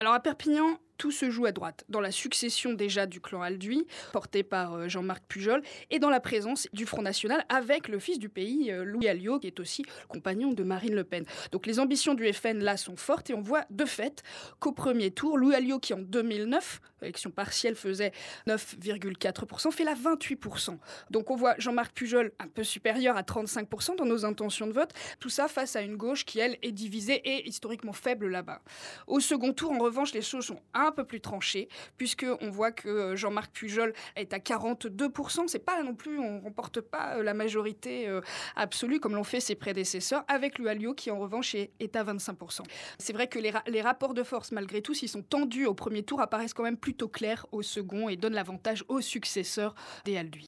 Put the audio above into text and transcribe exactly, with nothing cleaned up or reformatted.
Alors à Perpignan, tout se joue à droite, dans la succession déjà du clan Alduy, porté par euh, Jean-Marc Pujol, et dans la présence du Front National avec le fils du pays, euh, Louis Alliot, qui est aussi compagnon de Marine Le Pen. Donc les ambitions du F N là sont fortes et on voit de fait qu'au premier tour, Louis Alliot, qui en deux mille neuf, élection partielle, faisait neuf virgule quatre pour cent, fait la vingt-huit pour cent. Donc on voit Jean-Marc Pujol un peu supérieur à trente-cinq pour cent dans nos intentions de vote, tout ça face à une gauche qui, elle, est divisée et historiquement faible là-bas. Au second tour, en revanche, les choses sont un peu plus tranchées, puisqu'on voit que Jean-Marc Pujol est à quarante-deux pour cent. C'est pas non plus, on ne remporte pas la majorité euh, absolue comme l'ont fait ses prédécesseurs, avec Louis Alliot qui, en revanche, est, est à vingt-cinq pour cent. C'est vrai que les, ra- les rapports de force, malgré tout, s'ils sont tendus au premier tour, apparaissent quand même plutôt clairs au second et donnent l'avantage au successeur des Alduy.